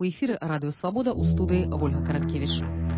У эфіры Радыё Свабода, у студыі Вольга Караткевіч.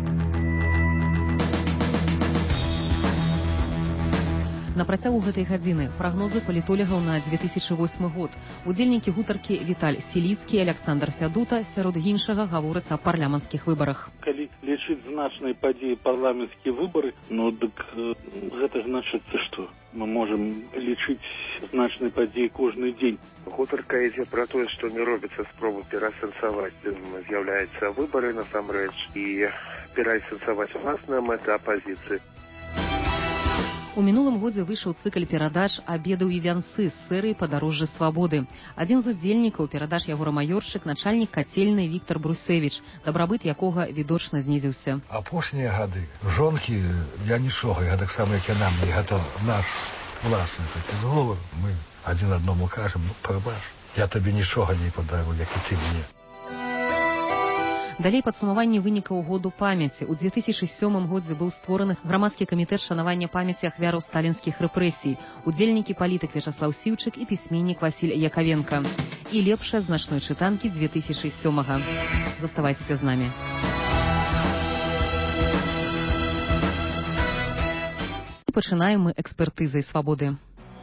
На працягу гэтай гадзіны прагнозы палітолагаў на 2008 год. Удзельнікі гутаркі Віталь Селіцкі і Александр Фядута сярод іншага гавораць о парламенцкіх выбарах. Калі лічыць значнай падзеі парламенцкія выбары, дык гэта значыцца, што мы можам лічыць значнай падзеі кожны дзень. Гутарка ідзе пра тое, што не робіцца спробу перасэнсаваць, з'яўляецца выбары насамрэч і перасэнсаваць уласная мэта апазіцыі. У мінулым годзе выйшаў цыкл перадач «Абедаў і вянцы» з серыі «Падарожжа свабоды». Адзін з удзельнікаў перадач Ягора Маёрчык, начальнік кацельнай Віктор Брусевіч, дабрабыт якога відочна знізіўся. Апошнія гады жонкі я нічога, я таксама, як і нам, не гэта наш власны такі зговор. Мы адзін адному кажам, прабач, я табе нічога не падару, як і ты мне. Далей падсумаванне вынікаў году памяці. У 2007 годзе быў створаны грамадскі камітэт шанавання памяці ахвяраў сталінскіх рэпрэсій, удзельнікі палітык Вячаслаў Сіўчык і пісьменнік Васіль Якавенка. І лепшая з начной чытанкі 2007-га. Заставайцеся з намі. Пачынаем мы экспертызай свабоды.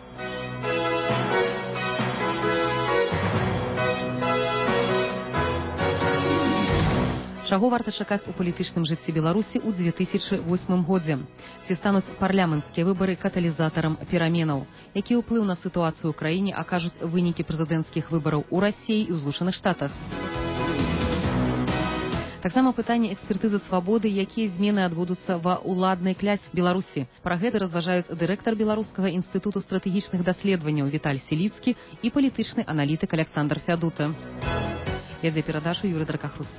Чаго варта чакаць у палітычным жыцці Беларусі ў 2008 годзе? Ці стануць парламенцкія выбары каталізатарам пераменаў? Які ўплыў на сітуацыю ў краіне акажуць вынікі прэзідэнцкіх выбараў у Расіі і ў Злучаных Штатах? Таксама пытанне экспертызы свабоды, якія змены адбудуцца ва ўладнай клясе Беларусі. Пра гэта разважаюць дырэктар Беларускага інстытуту стратэгічных даследаванняў Віталь Селіцкі і палітычны аналітык Александр Фядута. Вядзе перадачу Юрый Дракахруст.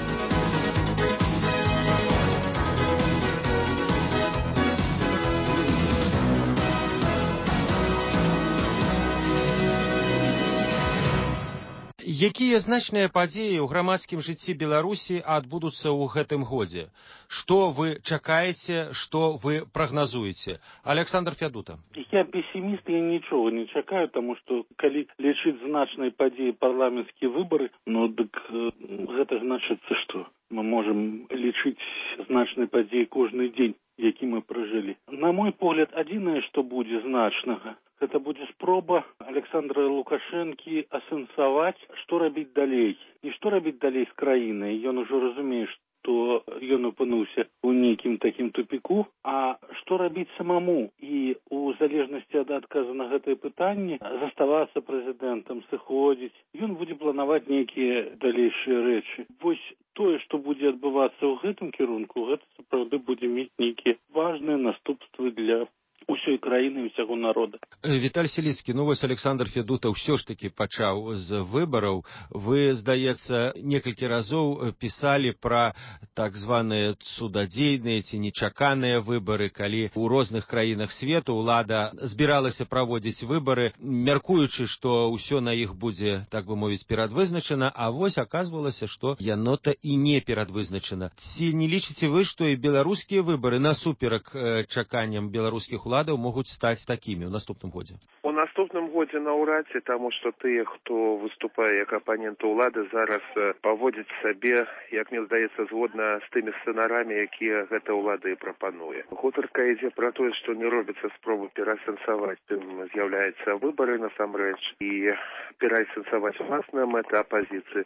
Якія значныя падзеі ў грамадскім жыцці Беларусі адбудуцца ў гэтым годзе? Што вы чакаеце, што вы прагназуеце? Александр Фядута. Я пессіміст, я нічога не чакаю, таму што калі лічыць значнай падзеі парламенцкія выбары, дык гэта значыцца, што мы можам лічыць значнай падзеі кожны дзень, які мы пражылі. На мой погляд, адзінае, што будзе значнага, гэта будзе спроба Александра Лукашэнкі асэнсаваць, што рабіць далей. Не што рабіць далей з краінай. Ён ужо разумее, што ён апынуўся ў нейкім такім тупіку, а што рабіць самому. І у залежнасці ад адказу на гэтае пытанне заставацца прэзідэнтам, сыходзіць. Ён будзе планаваць нейкія далейшыя рэчы. Вось тое, што будзе адбывацца ў гэтым кірунку, гэта сапраўды будзе мець нейкія важныя наступствы для усёй краіны і ўсяго народа. Віталь Селіцкі, вось Александр Фядута ўсё ж такі пачаў з выбараў. Вы, здаецца, некалькі разоў пісалі пра так званыя цудадзейныя ці нечаканыя выбары, калі ў розных краінах свету ўлада збіралася праводзіць выбары, мяркуючы, што ўсё на іх будзе, так бы мовіць, перадвызначана, а вось аказвалася, што яно-то і не перадвызначана. Ці не лічыце вы, што і беларускія выбары насуперак чаканням беларускіх уладаў могуць стаць такімі ў наступным годзе? У наступным годзе наўрад ці, таму што тыя, хто выступае як апаненты ўлады, зараз паводзяць сабе, як мне здаецца, згодна з тымі сцэнарамі, якія гэта ўлада і прапануе. Гутарка ідзе пра тое, што не робіцца спробу перасэнсаваць, з'яўляецца выбары насамрэч і перасэнсаваць уласная мэта апазіцыі.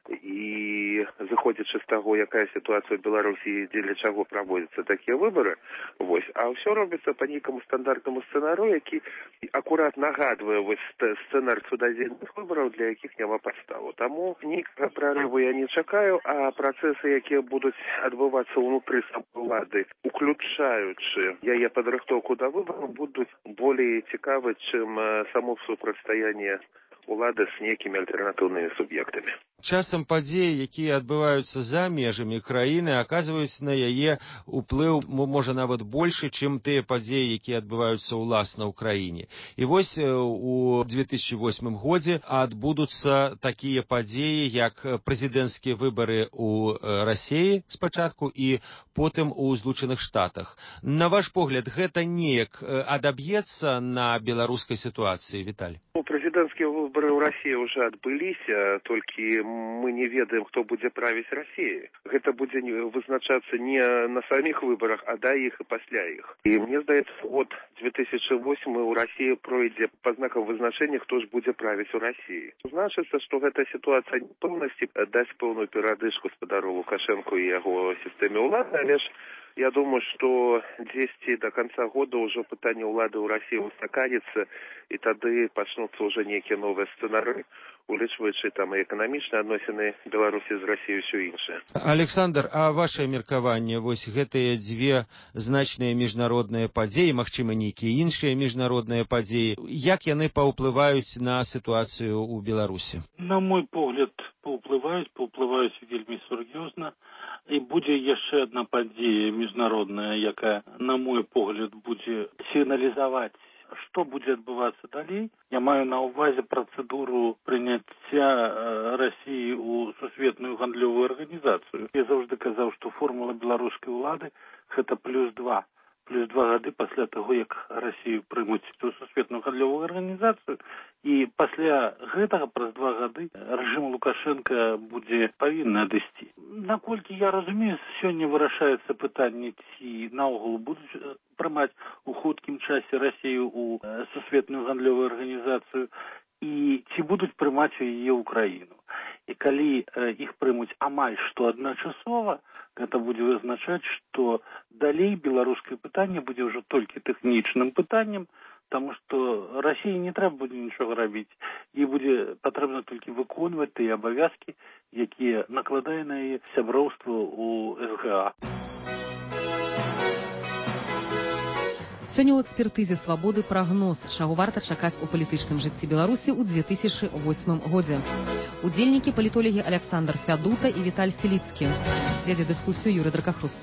І зыходзячы з таго, якая сітуацыя ў Беларусі, дзеля чаго праводзяцца такія выбары, вось, а ўсё робіцца па нейкаму стандартнаму сцэнару, які акурат нагадвае сцэнар цудадзейных выбараў, для якіх няма падставу. Таму ніякага прарыву я не чакаю, а працэсы, якія будуць адбывацца ўнутры самой улады, уключаючы яе падрыхтоўку да выбараў, будуць болей цікавы, чым само супрацьстаянне улады з нейкімі альтэрнатыўнымі суб'ектамі. Часам падзеі, якія адбываюцца за межамі краіны, аказваюць на яе ўплыў, можа, нават большы, чым тыя падзеі, якія адбываюцца ўласна ў краіне. І вось у 2008 годзе адбудуцца такія падзеі, як прэзідэнцкія выбары ў Расіі спачатку і потым у Злучаных Штатах. На ваш погляд, гэта неяк адаб'ецца на беларускай сітуацыі, Віталь? Прэзідэнцкія выборы ў Расіі ўжо адбыліся, толькі мы не ведаем, хто будзе правіць Расіі. Гэта будзе вызначацца не на саміх выбарах, а да іх і пасля іх. І мне здаецца, от 2008 ў Расіі пройдзе па знакам вызначэння, хто ж будзе правіць у Расіі. Значыцца, што гэта сітуацыя непэўнасці дасць пэўную перадышку спадару Лукашэнку і яго сістэме ўлады, але ж я думаю, што дзесьці до конца года ўжо пытанне ўлады ў Расіі устаканіцца, і тады пачнуцца ўжо нейкія новыя сцэнары, улічваючы там і эканамічныя адносіны Беларусі з Расіяй і ўсё іншае. Александр, а вашае меркаванне, вось гэтыя дзве значныя міжнародныя падзеі, магчыма, нейкія іншыя міжнародныя падзеі, як яны паўплываюць на сітуацыю ў Беларусі? На мой погляд, паўплываюць вельмі сур'ёзна. І будзе яшчэ адна падзея міжнародная, якая, на мой погляд, будзе сігналізаваць, што будзе адбывацца далей. Я маю на ўвазе працэдуру прыняцця Расіі ў сусветную гандлёвую арганізацыю. Я заўжды казаў, што формула беларускай улады – гэта +2. Плюс 2 гады пасля таго, як Расію прымуць у сусветную гандлёвую арганізацыю. І пасля гэтага, праз 2 гады, рэжым Лукашэнка будзе павінны адысці. Наколькі я разумею, сёння вырашаецца пытанне, ці наогул будуць прымаць у хуткім часе Расію ў сусветную гандлёвую арганізацыю, і ці будуць прымаць у яе ўкраіну. І калі іх прымуць амаль што адначасова, гэта будзе вызначаць, што далей беларускае пытанне будзе ўжо толькі тэхнічным пытаннем, таму што Расіі не трэба будзе нічога рабіць. Ей будзе патрэбна толькі выконваць тыя абавязкі, якія накладае на яе сяброўства ў СГА. Сёння ў экспертызе «Свабоды» прагноз, чаго варта чакаць у палітычным жыцці Беларусі ў 2008 годзе. Удзельнікі палітолагі Александр Фядута і Віталь Селіцкі. Вядзе дыскусію Юрый Дракахруст.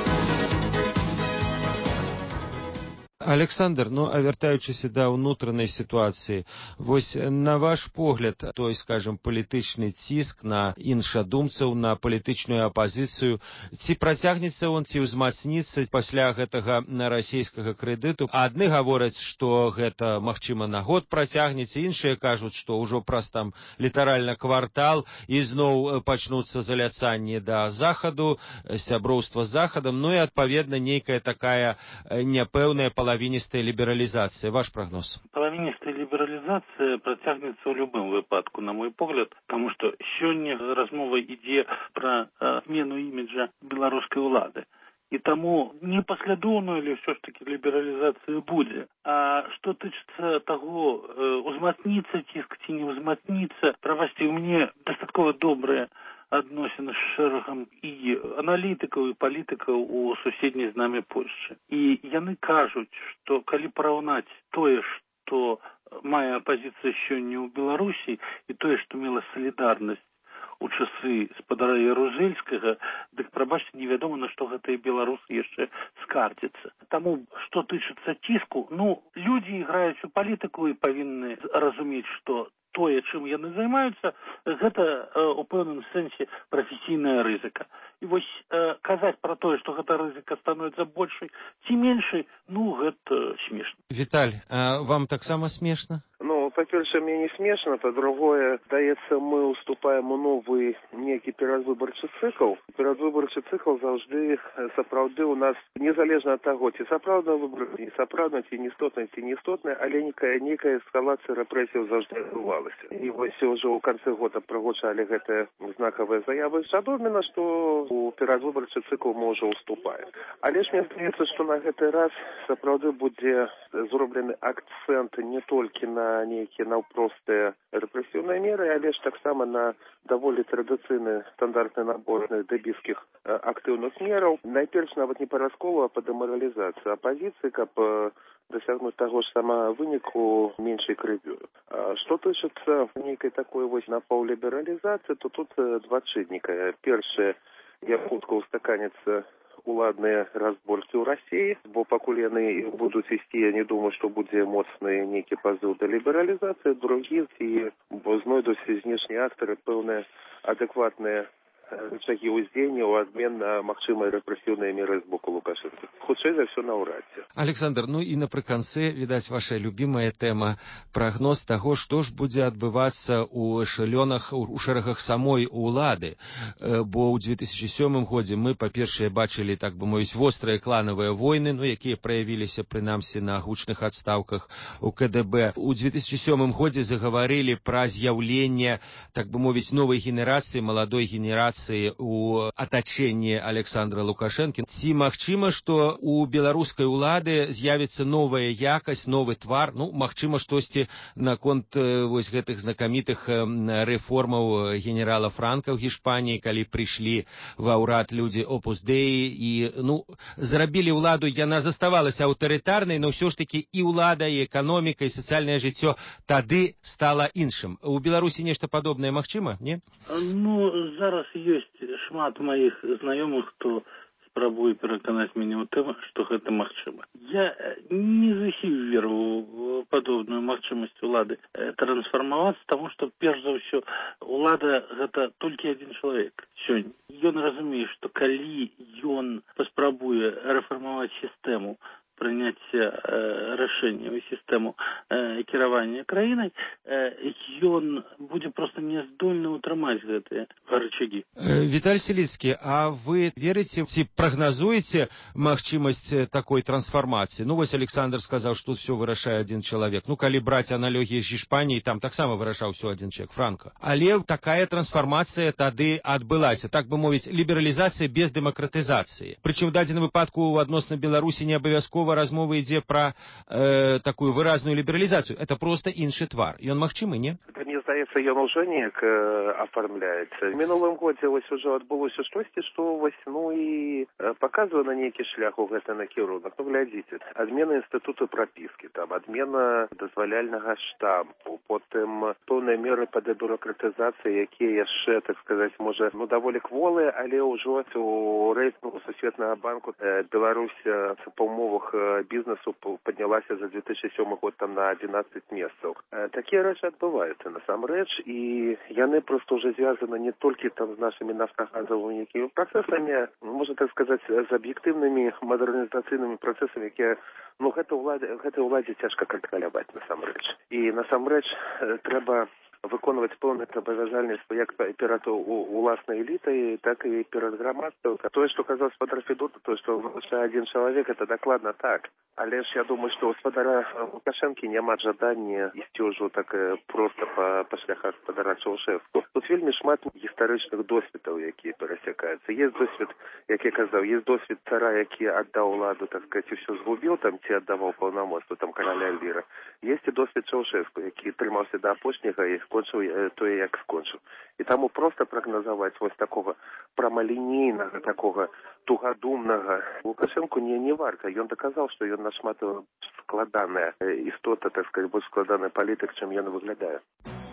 Александр, а вяртаючыся да ўнутранай сітуацыі, вось на ваш погляд, той, скажем, палітычны ціск на іншадумцаў, на палітычную апазіцыю, ці працягнецца он, ці ўзмацніцца пасля гэтага расійскага крэдыту? Адны гавораць, што гэта, магчыма, на год працягнецца, іншыя кажуць, што ўжо праз там літаральна квартал і зноў пачнуцца заляцанні да захаду, сяброўства з захадам, і адпаведна нейкая такая няпэўная половинистая либерализация. Ваш прогноз? Половинистая либерализация працягнецца ў любым выпадку, на мой погляд, потому что сёння размова ідзе пра змену іміджа беларускай улады. І таму непаслядоўную, але ўсё ж таки лібералізацыя будзе. А што тычыцца таго, узмацніцца ціск ці не ўзмацніцца, прабачце, у мяне дастаткова добрыя адносіны з шэрагам і аналітыкаў, і палітыкаў у суседняй з намі Польшчы. І яны кажуць, што калі параўнаць тое, што мае апазіцыя сёння ў Беларусі, і тое, што мела салідарнасць у часы спадара Ярузельскага, дык, прабачце, невядома, на што гэтыя беларусы яшчэ скардзяцца. Таму, што тычыцца ціску, людзі іграюць у палітыку і павінны разумець, што тое, чым яны займаюцца, гэта у пэўным сэнсе прафесійная рызыка. І вось казаць пра тое, што гэта рызыка становіцца большай ці меншай, гэта смешна. Віталь, а вам таксама смешна? Па-першае, мне не смешна, па-другое, здаецца, мы уступаем у новы нейкі перадвыбарчы цыкл. Перадвыбарчы цыкл заўжды сапраўды у нас, незалежна ад таго, ці сапраўдна выбор, ці сапраўдна, ці неістотная, але нейкая эскалацыя рэпрэсіяў заўжды адбывалася. І вось ўжо ў канцы года прагучалі гэтыя знакавыя заявы Жадоміна, што у перадвыбарчы цыкл мы ўжо уступаем. Але ж мне здаецца, што на гэты раз сапраўды будзе зроблены акцэнт не толькі на нейкія наўпростыя рэпрэсіўныя меры, але ж таксама на даволі традыцыйны стандартны набор дэбіскіх актыўных мераў. Найперш нават не па расколу, а па дэмаралізацыі апазіцыі, каб дасягнуць таго ж самага выніку меншай крывёю. Што тычыцца нейкай такой вось напаўлібералізацыі, то тут два чынніка. Першае, як хутка устаканяцца уладныя разборкі ў Расіі, бо пакуль яны будуць ісці, я не думаю, што будзе моцны нейкі пазыў да лібералізацыі. Другі, ці знойдуць знешнія актары пэўныя адэкватныя рычагі ўздзеяння ў адмен на магчымыя рэпрэсіўныя меры з боку Лукашэнкі. Хутчэй за ўсё наўрад ці. Александр, ну і напрыканцы, відаць, ваша любімая тэма, прагноз таго, што ж будзе адбывацца ў эшалёнах, у шэрагах самой улады. Бо ў 2007 годзе мы, па-першае, бачылі, так бы мовіць, вострыя кланавыя войны, ну, якія праявіліся, прынамсі, на гучных адстаўках у КДБ. У 2007 годзе загаварылі пра з'яўленне, так бы мовіць, новай генерацыі, маладой генерацыі ў атачэнні Александра Лукашэнкі. Ці магчыма, што у беларускай улады з'явіцца новая якасць, новы твар, ну, магчыма, штосьці наконт вось гэтых знакамітых рэформаў генерала Франка ў Гішпаніі, калі прыйшлі ва ўрад людзі Опус Дэі і, ну, зрабілі ўладу, яна заставалася аўтарытарнай, но ўсё ж такі і ўлада, і эканоміка, і сацыяльнае жыццё тады стала іншым. У Беларусі нешта падобнае магчыма, не? Ну, зараз ёсць шмат маіх знаёмых, хто спрабуе пераканаць мяне ў тым, што гэта магчыма. Я не зусім веру ў падобную магчымасць улады трансфармавацца, таму што, перш за ўсё, улада гэта толькі адзін чалавек сёння. Ён разумее, што калі ён паспрабуе рэфармаваць сістэму прыняцця рашэнняў і сістэму кіравання краінай, ён будзе проста няздольны ўтрымаць гэтыя рычагі. Віталь Селіцкі, а вы верыце ці прагназуеце магчымасць такой трансфармацыі? Ну, вось Александр сказаў, што ўсё вырашае адзін чалавек. Ну, калі браць аналогіі з Іспаніяй, там таксама вырашаў усё адзін чалавек, Франка. Але такая трансфармацыя тады адбылася, так бы мовіць, лібералізацыя без дэмакратызацыі. Прычым, у дадзеным выпадку адносна Беларусі не абавязкова размова ідзе пра такую выразную лібералізацыю. Это просто іншы твар. Ён магчымы, не? Мне здаецца, ён ужо неяк афармляецца. В мінулым годзе вось ужо адбылося штосьці, што вось, ну і паказвае на нейкі шлях у гэты накірунак. Ну, глядзіце, адмена інстытуту прапіскі, там, адмена дазваляльнага штампу, потым пэўныя меры па дэбюракратызацыі, якія яшчэ, так сказаць, можа, ну, даволі кволыя, але ўжо у рэйтынгу Сусветнага банку Беларусь па умовах бізнесу паднялася за 2007 год там на 11 месцаў. Такія рэчы адбываюцца насамрэч, і яны проста ўжо звязаны не толькі там з нашымі нафтагазавымі якімі працэсамі, можна так сказаць, з аб'ектыўнымі мадэрнізацыйнымі працэсамі, якія, ну, гэтай уладзе цяжка кантраляваць насамрэч. І насамрэч трэба выконваць пэўныя абавязальніцтвы як перад уласнай элітай, так і перад грамадствам. Тое, што казаў гаспадар Федута, тое, што вырашае адзін чалавек, это дакладна так. Але ж я думаю, што у гаспадара Лукашэнкі няма жадання ісці ўжо так проста па шляхах гаспадара Чаўшэску. Тут вельмі шмат гістарычных досведаў, якія перасякаюцца. Есть досвед, як я казаў, есть досвед цара, які аддаў уладу, так сказаць, усё згубіў там, ці аддаваў паўнамоцтва, там, караля Эльвіра. Есть і досвед Чаўшэску, які трымаўся да апошняга і скончыў тое, як скончыў. І таму проста прагназаваць вось такога прамалінейнага, такога тугадумнага Лукашэнку не варта. Ён даказаў, што ён нашмат складаная істота, так сказаць, больш складаны палітык, чым ён выглядае.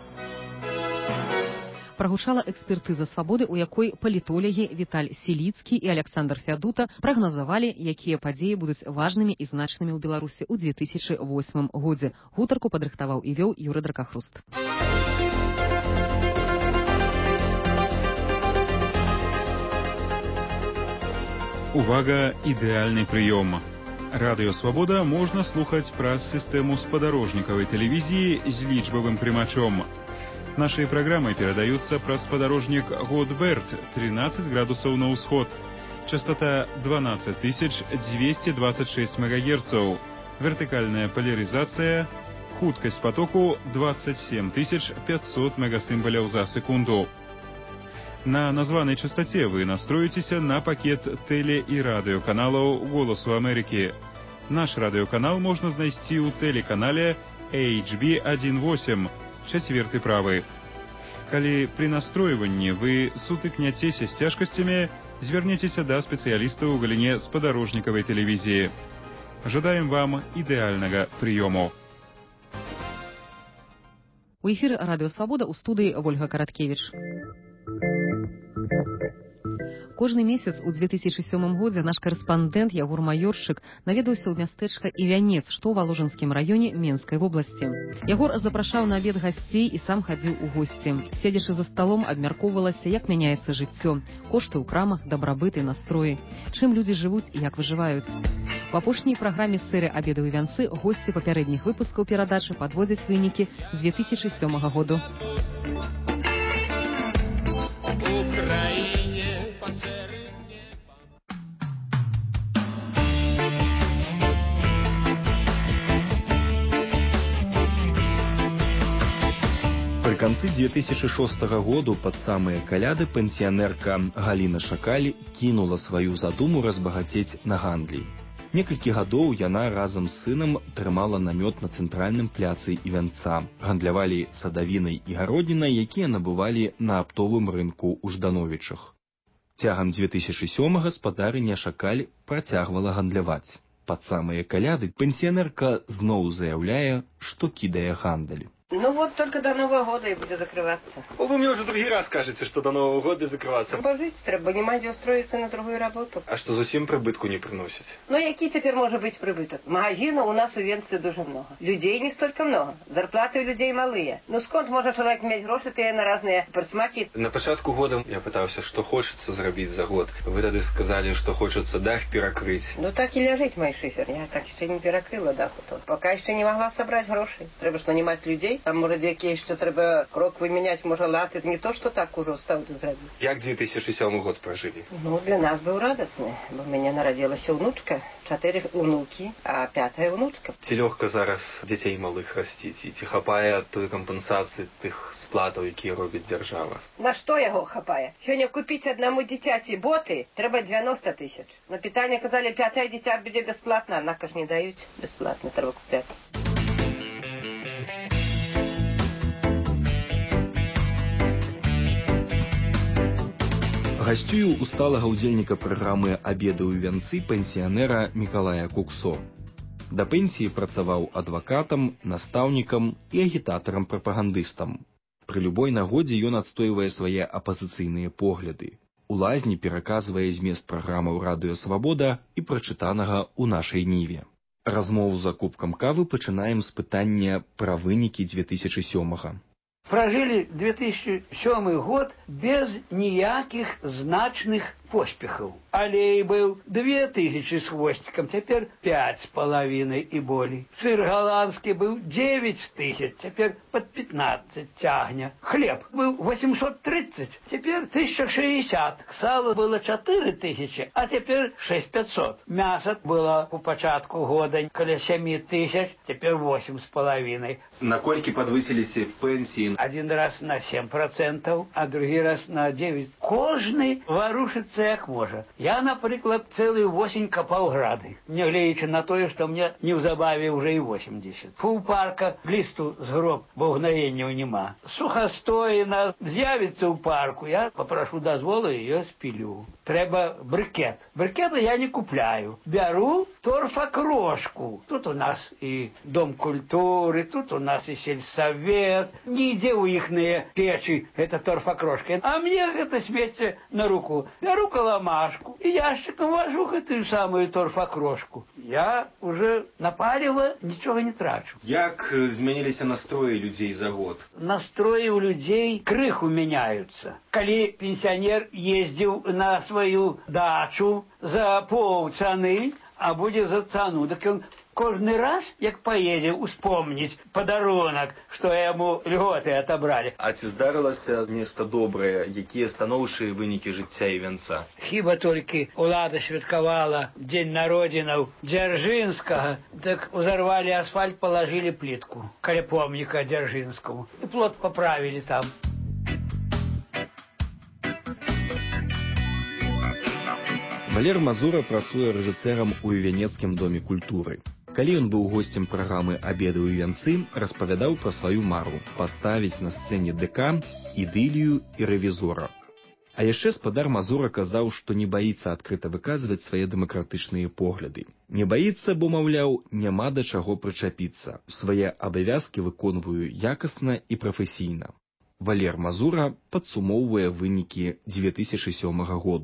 Прагучала экспертыза «Свабоды», у якой палітолагі Віталь Селіцкі і Александр Фядута прагназавалі, якія падзеі будуць важнымі і значнымі ў Беларусі ў 2008 годзе. Гутарку падрыхтаваў і вёў Юрый Дракахруст. Увага, ідэальны прыём. Радыё «Свабода» можна слухаць праз сістэму спадарожнікавай тэлевізіі з лічбавым прымачом. Наши программы передаются праз спадарожник Годберт 13 градусов на усход. Частота 12226 МГц. Вертикальная поляризация. Хуткость потоку 27500 мегасимволов за секунду. На названной частоте вы настроитесь на пакет теле- и радиоканалов «Голосу Америки». Наш радиоканал можно знайсці ў телеканале HB18. Чацверты правы. Калі пры настройванні вы сутыкняцеся з цяжкасцямі, звярніцеся да спецыялістаў у галіне спадарожнікавай тэлевізіі. Жадаем вам ідэальнага прыёму. У эфіры радыё «Свабода», у студыі Вольга Караткевіч. Кожны месяц у 2007 годзе наш карэспандэнт Ягор Маёршчык наведаўся ў мястэчка Івянец, што ў Валожынскім раёне Менскай вобласці. Ягор запрашаў на абед гасцей і сам хадзіў у госці. Седзячы за сталом, абмяркоўвалася, як мяняецца жыццё, кошты ў крамах, дабрабыт і настроі, чым людзі жывуць і як выжываюць. У апошняй праграме серыі «Абеды ў Івянцы» госці папярэдніх выпускаў перадачы падводзяць вынікі 2007 году. Пры канцы 2006 году пад самыя каляды пенсіянерка Галіна Шакаль кінула сваю задуму разбагацець на гандлі. Некалькі гадоў яна разам з сынам трымала намёт на цэнтральным пляцы Івянца. Гандлявалі садавінай і гароднінай, якія набывалі на аптовым рынку ў Ждановічах. Цягам 2007 гаспадарыня Шакаль працягвала гандляваць. Пад самыя каляды пенсіянерка зноў заяўляе, што кідае гандаль. Ну вот только до Нового года и будет закрываться. Вы мне уже другий раз кажете, что до Нового года закрываться. Пожить треба, не мать устроиться на другую работу. А что зусім прибытку не приносит? Ну який теперь может быть прибыток? Магазинов у нас у Венце дуже много. Людей не столько много. Зарплаты у людей малые. Ну сконт может человек иметь гроши, ты на разные присмаки. На початку года я пытался, что хочется зробить за год. Вы тогда сказали, что хочется дах перекрыть. Ну так и ляжить, мой шифер. Я так еще не перекрыла даху. Пока еще не могла собрать гроши. Треба ж нанимать людей. Там, може, який ще треба крок виміняти, може, лати. Не то, що так уже ставити зробити. Як 2007 год прожили? Ну, для нас був радісний. Бо в мене народилася внучка, 4 внуки, а 5-та внучка. Ці легко зараз дітей малих ростить? І ці хапає тої компенсації тих сплатів, які робить держава? На що його хапає? Сьогодні купити одному дитяті боти треба 90 тисяч. На питання казали, 5-те дитя буде безплатно, однако ж не дають. Безплатно треба купляти. Гасцюю у сталага ўдзельніка праграмы «Абеды ў Івянцы» пенсіянера Мікалая Куксо. Да пенсіі працаваў адвакатам, настаўнікам і агітатарам-прапагандыстам. Пры любой нагодзе ён адстойвае свае апазіцыйныя погляды. У лазні пераказвае змест праграмаў «Радыё Свабода» і прачытанага ў нашай ніве. Размову за кубкам кавы пачынаем з пытання пра вынікі 2007-га. Прожили 2007 год без ніяких значных поспехаў. Алей быў 2000 с хвостиком, теперь 5,5 и болей. Сыр голландский был 9000, теперь под 15 тягне. Хлеб был 830, теперь 1060. Сало было 4000, а теперь 6500. Мясо было у початку года каля 7000, теперь 8,5. Наколькі подвысіліся пенсии? Один раз на 7%, а другий раз на 9%. Кожный ворушится як може. Я, наприклад, цілу осінь копав гради, не глядячи на те, що мені невзабаві вже і 80. Півпарка листу з гроб, бо гноєння нема. Сухостоїна з'явиться у парку, я попрошу дозволу, її спілю. Треба брикет. Брикета я не купляю. Беру торфокрошку. Тут у нас и Дом культуры, тут у нас и сельсовет. Нигде у ихные печи это торфокрошка. А мне это сметься на руку. Беру коломашку и ящиком вожу эту самую торфокрошку. Я уже напалила, ничего не трачу. Як змянились настрои людей за год? Настрои у людей крыху меняются. Коли пенсионер ездил на свою дачу за полцены, а будет за цену, так он кожный раз, як поедет, успомнить подарунок, что ему льготы отобрали. А ці здарилося нешта добрае, якія станоўчыя вынікі жыцця Івянца? Хіба толькі улада святкавала День народзінаў Дзяржынскага, так узорвали асфальт, положили плитку каля помніка Дзяржынскому. И плот поправили там. Валер Мазура працуе рэжысэрам у Івянецкім доме культуры. Калі ён быў госцем праграмы «Абеды ў Івянцы», распавядаў пра сваю мару паставіць на сцэне ДК ідылію і рэвізора. А яшчэ спадар Мазура казаў, што не баіцца адкрыта выказваць свае дэмакратычныя погляды. Не баіцца, бо, маўляў, няма да чаго прычапіцца. Свае абавязкі выконваю якасна і прафесійна. Валер Мазура падсумоўвае вынікі 2007 году.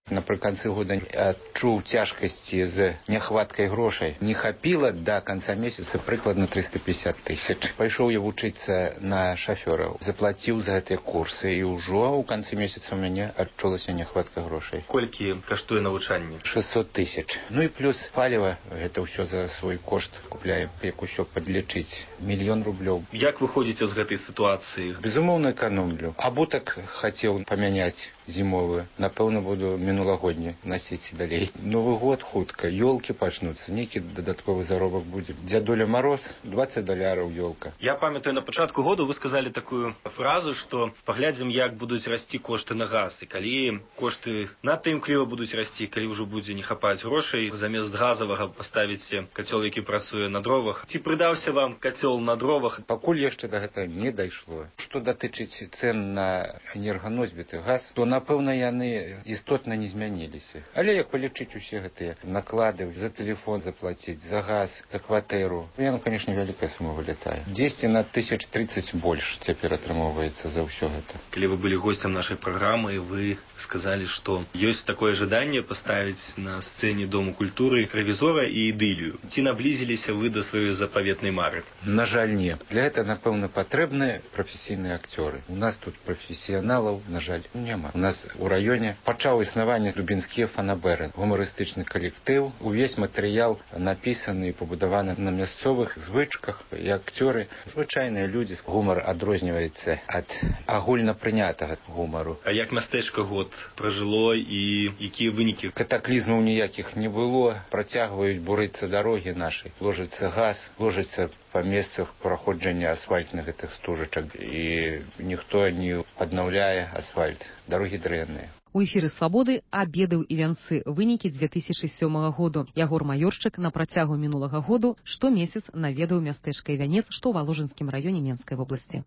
Напрыканцы года адчуў цяжкасці з няхваткай грошай. Не хапіла да канца месяца прыкладна 350 000. Пайшоў я вучыцца на шафёраў, заплаціў за гэтыя курсы і ўжо ў канцы месяца ў мяне адчулася няхватка грошай. Колькі каштуе навучанне? 600 000. Ну і плюс паліва, гэта ўсё за свой кошт купляем. Як усё падлічыць, 1 000 000 рублёў. Як выходзіце з гэтай сітуацыі? Безумоўна, эканомлю. Або так хацеў памяняць зімовую. Напэўна, буду мінулагодні насіць далей. Новы год хутка, ёлкі пачнуцца, нейкі дадатковы заробак будзе. Дзядуля Мароз, $20 ёлка. Я памятаю, на пачатку году вы сказалі такую фразу, што паглядзім, як будуць расці кошты на газ. І калі кошты надта імкліва будуць расці, калі ўжо будзе не хапаць грошай, замест газавага паставіце кацёл, які працуе на дровах. Ці прыдаўся вам кацёл на дровах? Пакуль яшчэ да гэтага не дайшло. Што датычыць цэн на энерганосьбіты газ, то, напэўна, яны істотна не змяніліся. Але як палічыць усе гэтыя наклады, за тэлефон заплаціць, за газ, за кватэру, яно, канешне, вялікая сума вылетае. 10 на 1030 больш цяпер атрымоўваецца за ўсё гэта. Калі вы былі госцем нашай праграмы, вы сказалі, што ёсць такое жаданне паставіць на сцэне Дому культуры рэвізора і ідылію. Ці наблізіліся вы да сваёй запаветнай мары? На жаль, не. Для гэта, напэўна, патрэбны прафесійныя акцёры. У нас тут прафесіяналаў, на жаль, няма. У нас у раёне пачаў існаванне Дубінскія фанабэры, гумарыстычны калектыў. Увесь матэрыял напісаны і пабудаваны на мясцовых звычках. І акцёры, звычайныя людзі. Гумар адрозніваецца ад агульнапрынятага гумару. А як мястэчка год пражыло і якія вынікі? Катаклізмаў ніякіх не было. Працягваюць бурыцца дарогі нашы. Ложыцца газ, ложыцца па месцах праходжання асфальтных гэтых стужачак. І ніхто не аднаўляе асфальт. Дарогі дрэнныя. У эфіры «Свабоды» абедаў і вянцы. Вынікі 2007 году. Ягор Маёрчык на працягу мінулага году штомесяц наведаў мястэчка Івянец, што ў Валожынскім раёне Менскай вобласці.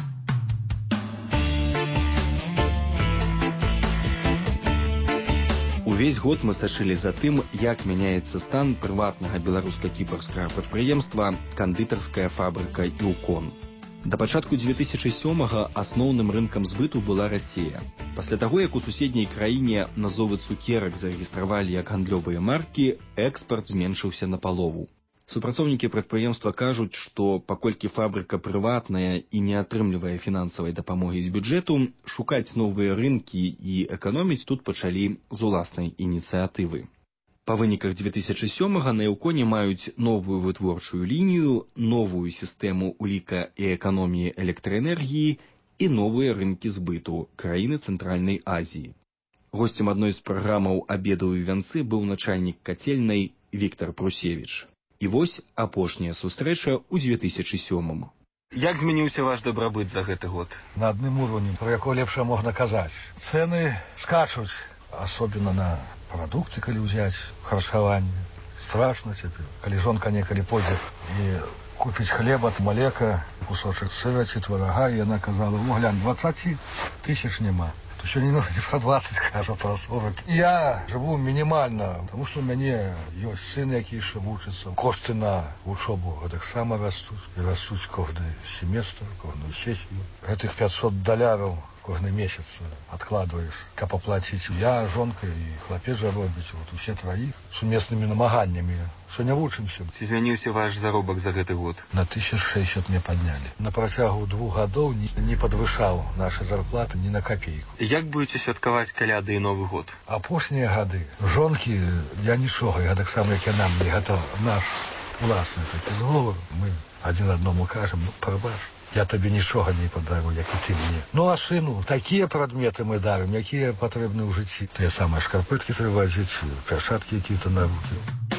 Увесь год мы сачылі за тым, як мяняецца стан прыватнага беларуска-кіпрскага прадпрыемства кандытарская фабрыка «Іўкон». Да пачатку 2007-го асноўным рынкам збыту была Расія. Пасля таго, як у суседняй краіне назовы цукерак зарэгістравалі як гандлёвыя маркі, экспарт зменшыўся напалову. Супрацоўнікі прадпрыемства кажуць, што паколькі фабрыка прыватная і не атрымлівае фінансавай дапамогі з бюджэту, шукаць новыя рынкі і эканоміць тут пачалі з уласнай ініцыятывы. Па выніках 2007-го на «Іўконе» маюць новую вытворчую лінію, новую сістэму уліка і эканоміі электраэнергіі і новыя рынкі збыту краіны Цэнтральнай Азіі. Госцем адной з праграмаў «Абедаў і вянцы» быў начальнік кацельнай Віктар Прусевіч. І вось апошняя сустрэча ў 2007-м. Як змяніўся ваш дабрабыт за гэты год? На адным уровні, про якое лепшае можна казаць. Цэны скачуць, асобна на прадукты, калі ўзяць харчаванне. Страшна цяпер. Калі жонка некалі пойдзе і купіць хлеба, малека, кусочак сыра ці тварага, і яна казала: «О, глянь, 20 000 няма». То сёння не про 20, кажа, про 40. Я жыву мінімальна, тому што у мяне ёсць сын, які яшчэ вучыцца. Кошты на вучобу гэтаксама растуць. І растуць кожны семестр, кожную сесію. Гэтых $500 кожны месяц адкладваеш, каб аплаціць. Я, жонка і хлапец жа робіць, вот усе траіх, сумеснымі намаганнямі. Сёння вучымся. Ці змяніўся ваш заробак за гэты год? На 1060 мне паднялі. На працягу 2 гадоў не падвышаў нашы зарплаты ні на капейку. Як будзеце святкаваць каляды і Новы год? Апошнія гады жонкі, я нічога, я таксама, як яна мне, гэта наш уласны такі зговор. Мы адзін аднаму кажам: «Ну, прабач, я табе нічога не падару, як і ты мне». Ну, а сыну такія прадметы мы дарым, якія патрэбны ў жыцці. Тыя самыя шкарпэткі трэба адзець, перчаткі якія-то на рукі.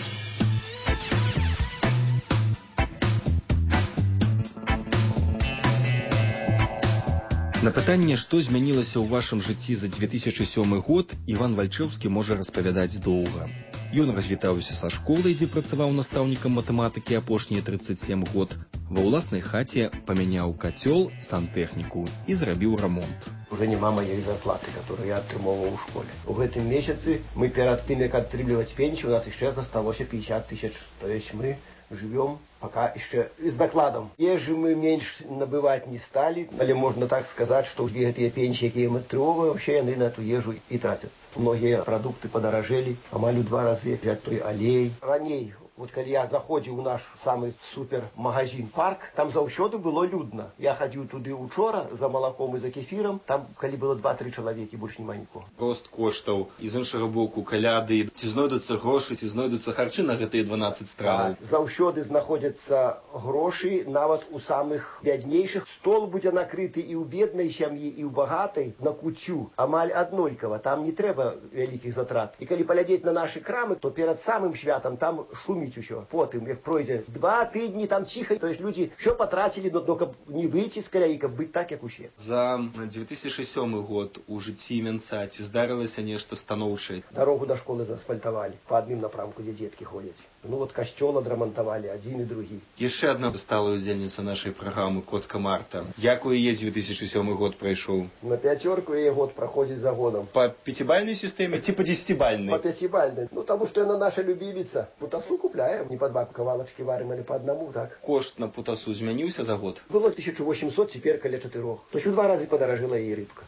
На пытанне, што змянілася ў вашым жыцці за 2007 год, Іван Вальчэўскі можа распавядаць доўга. Ён развітаўся са школай, дзе працаваў настаўнікам матэматыкі апошнія 37 год. Ва ўласнай хаце памяняў кацёл, сантэхніку і зрабіў рамонт. Уже няма моей зарплаты, которую я атрымоўваў у школе. У гэтым месяцы мы перад тым, як атрымліваць пенсію, у нас яшчэ засталося 50 000. То есть мы живем Пока еще с докладом. Ежи мы меньше набывать не стали, але можно так сказать, что эти пенсии, какие мы трёвые, вообще они на эту ежу и тратятся. Многие продукты подорожели, амаль в 2 раза, взять той аллей. Раней, вот когда я заходил в наш самый супер магазин «Парк», там заўсёды было людно. Я ходил туды учора за молоком и за кефиром, там, когда было 2-3 человека, больше нема нікого. Рост коштаў, і з іншага боку каляды. Ці знойдуцца грошы, ці знойдуцца харчы на гэтыя 12 страваў? Заўсёды знаходзяцца грошы, нават у самых бяднейшых. Стол будзе накрыты і ў беднай сям'і, і ў багатай на куцю. Амаль аднолькава, там не трэба вялікіх затрат. І калі паглядзець на нашы крамы, то перад самым святам там шуміць усё. Потым, як пройдзе 2 тыдні, там ціха. То есть людзі ўсё патрацілі, но каб не выйти з каляі, каб быць так, як усе. За 2007 год у жыцці вянца ці здарылася нешта станоўчае? Дарогу да школы заасфальтавалі па адным напрамку, дзе дзеткі ходзяць. Ну вот касцёл адрамантавалі, адзін і другі. Яшчэ адна сталая удзельніца нашай праграмы Котка Марта. Як у яе 2007 год прайшоў? На 5 яе год праходзіць за годам. Па 5-бальнай сістэме ці па 10-бальнай? Па 5-бальнай. Ну таму што яна наша любіміца. Путасу купляем, не па 2 кавалачкі варым, але па аднаму, так. Кошт на путасу змяніўся за год? Было 1800, цяпер каля 4. То есть у 2 разы падаражэла яе рыбка.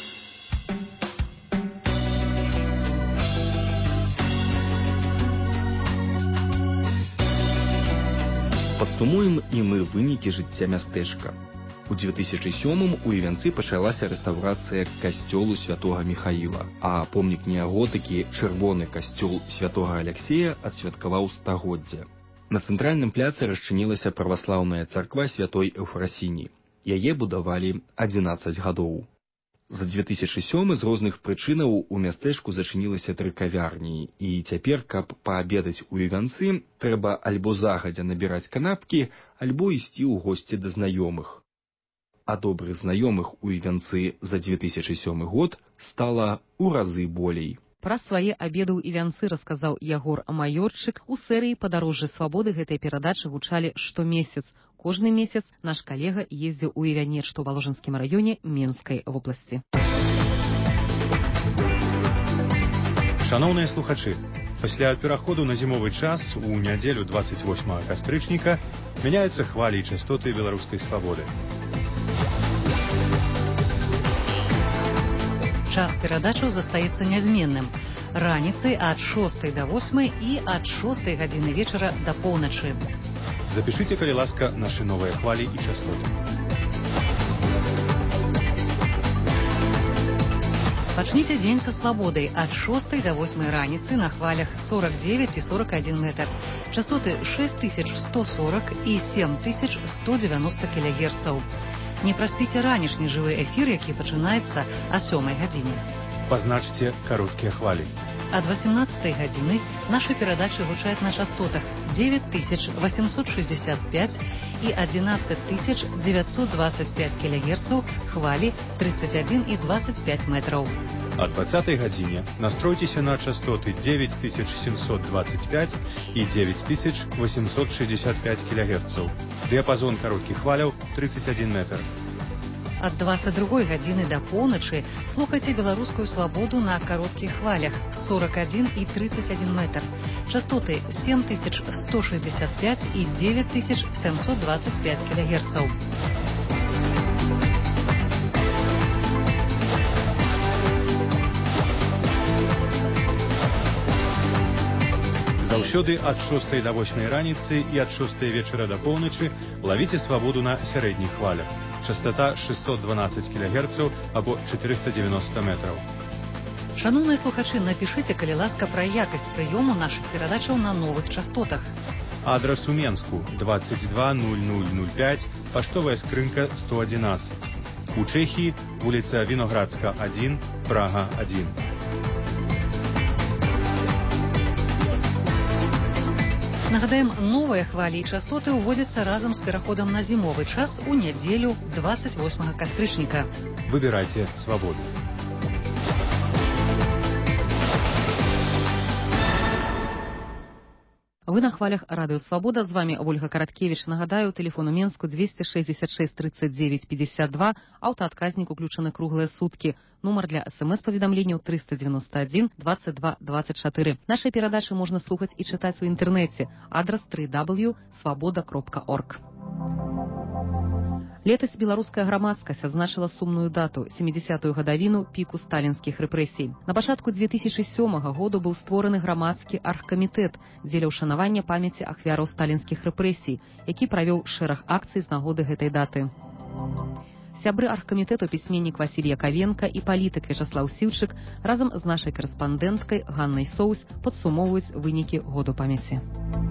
Падсумуем і мы вынікі жыцця мястэчка. У 2007 у Івянцы пачалася рэстаўрацыя касцёлу святога Міхаіла, а помнік неаготыкі чырвоны касцёл святога Аляксея адсвяткаваў стагоддзя. На цэнтральным пляцы расчынілася праваслаўная царква святой Эўфрасіні. Яе будавалі 11 гадоў. За 2007 з розных прычынаў у мястэчку зачынілася 3 кавярні, і цяпер, каб паабедаць у Івянцы, трэба альбо загадзя набіраць канапкі, альбо ісці ў госці да знаёмых. А добрых знаёмых у Івянцы за 2007 год стала ў разы болей. Пра свае абеды ў Івянцы расказаў Ягор Майорчык. У серыі «Падарожжы свабоды» гэтай перадачы гучалі штомесяц. Кожны месяц наш калега ездзіў у Івянец, што ў Валожынскім раёне Менскай вобласці. Шановныя слухачы, пасля пераходу на зімовы час у нядзелю 28 кастрычніка мяняюцца хвалі і частоты беларускай свабоды. Час перадачаў застаецца нязменным. Раніцай ад 6 до 8 і ад 6 гадзіны вечара да поўначы. Запішыце, калі ласка, нашы новыя хвалі і частоты. Пачніце дзень са свабодай ад 6 до 8 раніцы на хвалях 49 і 41 метр. Частоты 6140 і 7190 кГц. Не праспіце ранішні жывы эфір, які пачынаецца о 7 гадзіне. Пазначце кароткія хвалі. Ад 18 гадзіны нашы перадачы гучаць на частотах 9865 і 11925 кГц, хвалі 31 і 25 метраў. О 20 гадзіне настройцеся на частоты 9725 і 9865 кГц. Дыяпазон кароткіх хваляў 31 метр. Ад 22 гадзіны да поўначы слухайце беларускую свабоду на кароткіх хвалях 41 і 31 метр. Частоты 7165 і 9725 кГц. Заўсёды ад 6 до 8 раніцы і ад 6 вечара да поўначы лавіце свабоду на сярэдніх хвалях. Частота 612 кГц або 490 метраў. Шановныя слухачы, напішыце, калі ласка, пра якасць прыёму нашых перадачаў на новых частотах. Адрас у Менску 220005, паштовая скрынка 111. У Чэхіі вуліца Віноградска 1, Прага 1. Нагадаем, новыя хвалі і частоты ўводзяцца разам з пераходам на зімовы час у нядзелю 28 кастрычніка. Выбірайце свабоду. Вы на хвалях Радыё Свабода. З вами Ольга Караткевич. Нагадаю, тэлефон у Менску 266 39 52. Аўтаадказнік уключаны круглыя суткі. Нумар для СМС-паведамленняў 391 22 24. Наши перадачы можна слухаць і чытаць у інтэрнэце. Адрас www.swaboda.org. Летась беларуская грамадскасць адзначыла сумную дату 70-ю гадавіну піку сталінскіх рэпрэсій. На пачатку 2007 году быў створаны грамадскі аргкамітэт дзеля ўшанавання памяці ахвяраў сталінскіх рэпрэсій, які правёў шэраг акцый з нагоды гэтай даты. Сябры аргкамітэту пісьменнік Васіль Якавенка і палітык Вячаслаў Сіўчык разам з нашай карэспандэнткай Ганнай Соус падсумоўваюць вынікі году памяці.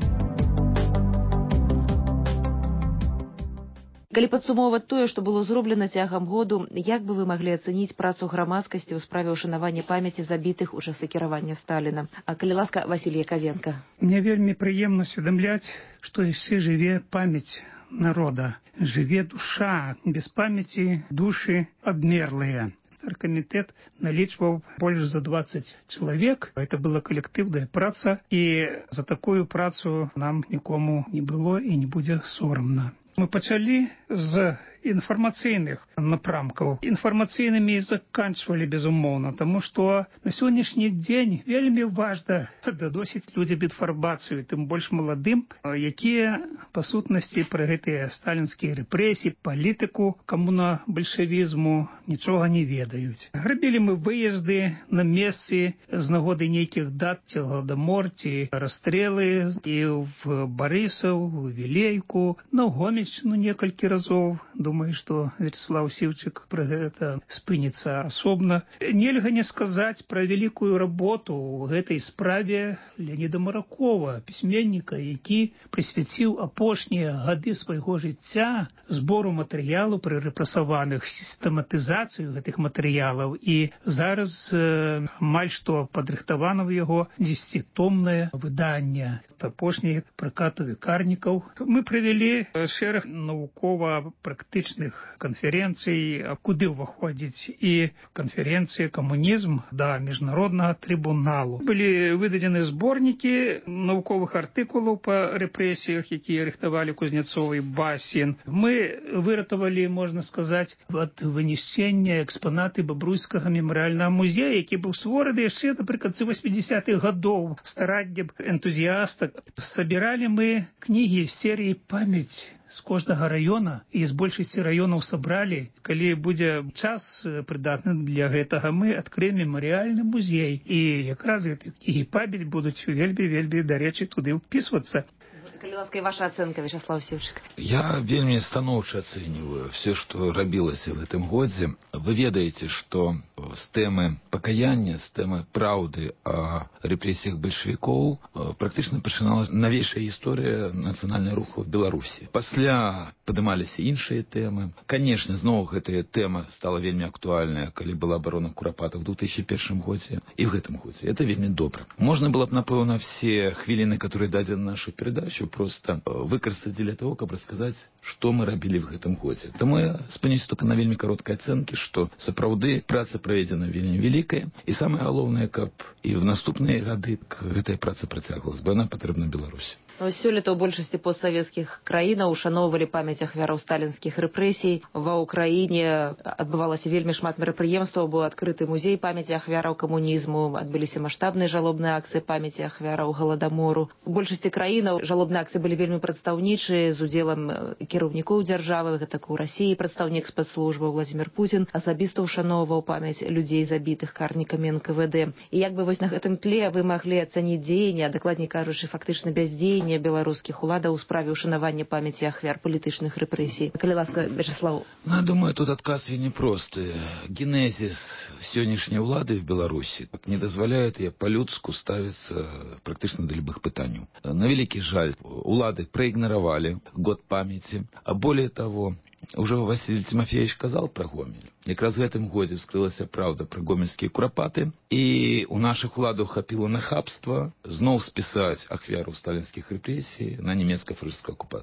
Калі падсумоўваць тое, што было зроблена цягам году, як бы вы маглі ацэніць працу грамадскасці ў справе ўшанавання памяці забітых у часы кіравання Сталіна? А калі ласка, Васіль Якавенка. Мне вельмі прыемна усведамляць, што яшчэ жыве памяць народа, жыве душа, без памяці душы абмерлыя. Аргкамітэт налічваў больш за 20 чалавек. Это была калектыўная праца, і за такую працу нам нікому не было і не будзе сорамна. Мы пачалі з інфармацыйных напрамкаў. Інфармацыйнымі заканчвалі, безумоўна, таму што на сённяшні дзень вельмі важна дадосіць людзям інфармацыю, тым больш маладым, якія па сутнасці пра гэтыя сталінскія рэпрэсіі, палітыку камуна-бальшавізму нічога не ведаюць. Рабілі мы выезды на месцы з нагоды нейкіх дат, ці гладамор, ці расстрэлы і в Барысаў, у Вілейку, на Гомельшчыну некалькі разоў. Думаю, што Вячаслаў Сіўчык пра гэта спыніцца асобна. Нельга не сказаць пра вялікую работу ў гэтай справе Леаніда Маракова, пісьменніка, які прысвяціў апошнія гады свайго жыцця збору матэрыялу пра рэпрэсаваных, сістэматызацыю гэтых матэрыялаў. І зараз амаль што падрыхтавана ў яго 10-томнае выданне. Апошнія пракатавы карнікаў. Мы правялі шэраг навукова-практычных канферэнцый, куды ўваходзіць і канферэнцыя «Камунізм» да міжнароднага трыбуналу. Былі выдадзены зборнікі навуковых артыкулаў па рэпрэсіях, якія рыхтавалі Кузнецова і Басін. Мы выратавалі, можна сказаць, ад вынішчэння экспанаты Бабруйскага мемарыяльнага музея, які быў створаны яшчэ напрыканцы 80-х гадоў стараннем энтузіастак. Сабіралі мы кнігі серыі «Памяць» з кожнага раёна, і з большасці раёнаў сабралі. Калі будзе час прыдатны для гэтага, мы адкрыем мемарыяльны музей. І якраз гэтыя кнігі «Памяць» будуць вельмі, дарэчы, туды ўпісвацца. Калі ласка, і ваша ацэнка, Вячаслаў Сіўчык. Я вельмі станоўча ацэньваю все, што рабілася в гэтым годзе. Вы ведаеце, што з тэмы пакаяння, з тэмы праўды о рэпрэсіях бальшавікоў практычна пачыналася навейшая гісторыя нацыянальнага руху в Беларусі. Пасля падымаліся іншыя тэмы. Канешне, зноў гэтая тэма стала вельмі актуальная, калі была абарона Курапата в 2001 годзе і в гэтым годзе. Это вельмі добра. Можна было б, напэўна, все хвіліны, которые дадзены на нашу передачу, просто выкарыстаць для того, каб расказаць, што мы рабілі в гэтым годзе. Таму я спыніўся только на вельмі кароткай ацэнкі, што сапраўды праца праведзена вельмі вялікая, і самае галоўнае, каб і в наступныя гады гэтая праца працягвалась, бо яна патрэбна Беларусі. Сёлета ў большасці постсавецкіх краінаў ушаноўвалі памяць ахвяраў сталінскіх рэпрэсій. Ва ўкраіне адбывалася вельмі шмат мерапрыемстваў, быў адкрыты музей памяці ахвяраў камунізму, адбыліся маштабныя жалобныя акцыі памяці ахвяраў галадамору. У большасці краінаў жалобныя акцыі былі вельмі прадстаўнічыя з удзелам кіраўнікоў дзяржавы, гэта у Расіі прадстаўнік спецслужбаў Владзімір Пуцін асабіста ушаноўваў памяць людзей забітых карнікамі НКВД. І як бы вось на гэтым тле вы маглі ацаніць дзеянні, а дакладней кажучы, фактычна бяздзеянне беларускіх уладаў у справе ўшанавання памяці ахвяр палітычных рэпрэсій? Калі ласка, Вячаслаў. Я думаю, тут адказ вельмі просты. Генезис сённяшняй улады в Беларусі не дазваляет ей по-людску ставиться практычна да любых пытанняў. На вялікі жаль, улады проигноровали год памяти, а более того, уже Василий Тимофеевич сказал про Гомель. Якраз в этом годзе вскрылася правда про гомельские курапаты, и у наших уладаў хапіла нахабства зноў списать ахвяру сталинских репрессий на немецко-фашистскую оккупацию.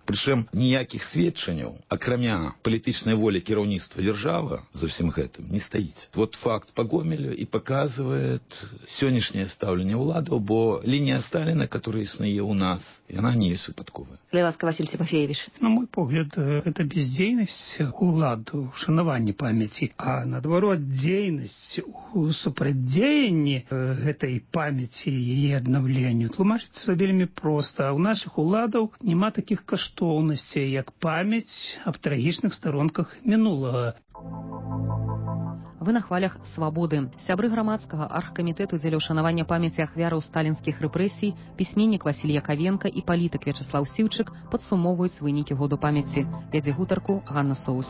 Прычым ніякіх сведчанняў, акрамя палітычнай волі кіраўніцтва дзяржавы за ўсім гэтым не стаіць. Вот факт па Гомелю і паказвае сённяшняе стаўленне ўладаў, бо лінія Сталіна, которая існуе ў нас, яна не ёсць выпадковая. Ласка Василь Тимофеевич. На мой погляд, это бездейность уладу, шанаванне памяти, а наадварот дзейнасць у супрацьдзеянні гэтай памяти і яе аднаўленню тлумачыцца вельмі проста. У наших уладаў няма таких каштоўнасцей, як памяць аб трагічных старонках мінулага. Вы на хвалях свабоды. Сябры грамадскага аргкамітэту дзеля ўшанавання памяці ахвяраў сталінскіх рэпрэсій, пісьменнік Васіль Якавенка і палітык Вячаслаў Сіўчык падсумоўваюць вынікі году памяці. Вядзе гутарку Ганна Соус.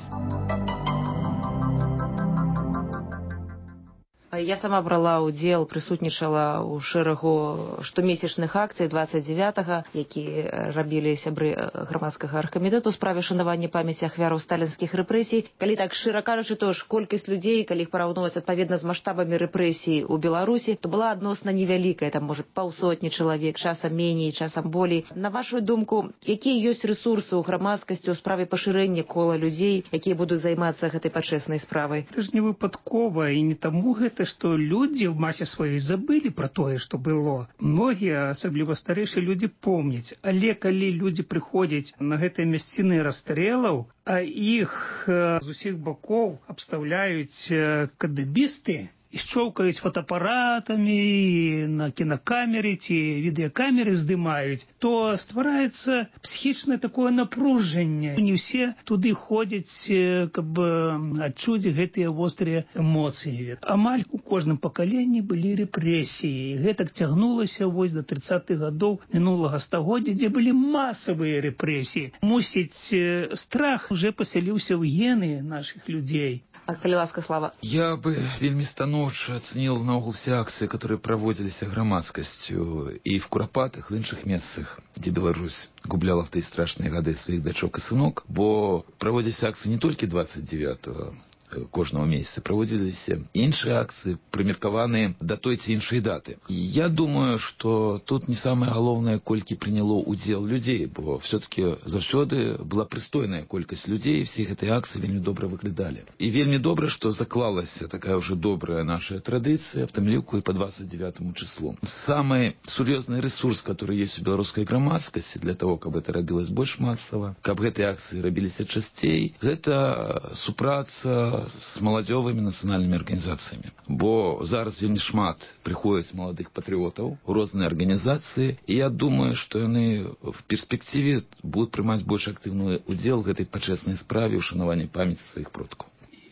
Я сама брала ўдзел, прысутнічала ў шэрагу штомесячных акцый 29-га, якія рабілі сябры грамадскага аргкамітэту у справе шанавання памяці ахвяраў сталінскіх рэпрэсій. Калі так шчыра кажучы, то ж колькасць людзей, калі іх параўноўваць адпаведна з маштабамі рэпрэсій у Беларусі, то была адносна невялікая, там можа паўсотні чалавек, часам меней, часам болей. На вашу думку, якія ёсць рэсурсы ў грамадскасці ў справе пашырэння кола людзей, якія будуць займацца гэтай пачэснай справай? Это ж не выпадкова, і не таму гэта, што людзі ў масе сваёй забылі пра тое, што было. Многія, асабліва старэйшыя людзі, помняць. Але калі людзі прыходзяць на гэтыя мясціны расстрэлаў, а іх з усіх бакоў абстаўляюць кадэбісты, і шчоўкаюць фотоапаратамі, на кінакамеры ці відэакамеры здымаюць, то ствараецца псіхічнае такое напружанне. Не ўсе туды ходзяць, каб адчуць гэтыя вострыя эмоцыі. Амаль у кожным пакаленні былі рэпрэсіі. Гэтак цягнулася вось до 30-х гадоў мінулага стагоддзя, дзе былі масавыя рэпрэсіі. Мусіць, страх уже пасяліўся ў гены нашых людзей. А калі ласка, Слава? Я бы вельмі станоўча ацэніў наогул все акцыі, которые праводзіліся грамадскасцю і в Курапатах, в іншых месцах, дзе Беларусь губляла в тыя страшныя гады сваіх дачок і сынок, бо праводзіліся акцыі не толькі 29-го кожного месяца, праводзіліся іншыя акцыі, прымеркаваныя да той ці іншай даты. І я думаю, што тут не самае галоўнае, колькі прыняло ўдзел людзей, бо все-таки заўсёды была прыстойная колькасць людзей, і все гэтыя акцыі вельмі добра выглядалі. І вельмі добра, што заклалася такая ўжо добрая наша традыцыя, в тым ліку і по 29 числу. Самый сур'ёзны ресурс, который есть у беларускай грамадскасці для того, каб это рабілось больш масава, каб гэтыя акцыі рабіліся часцей, гэта супраца с маладзёвымі нацыянальнымі арганізацыямі. Бо зараз вельмі шмат прыходзіць маладых патрыётаў у розныя арганізацыі, і я думаю, што яны в перспектыве будуць прымаць больш актыўны удзел в гэтай пачэснай справе ўшанавання памяці сваіх продкаў.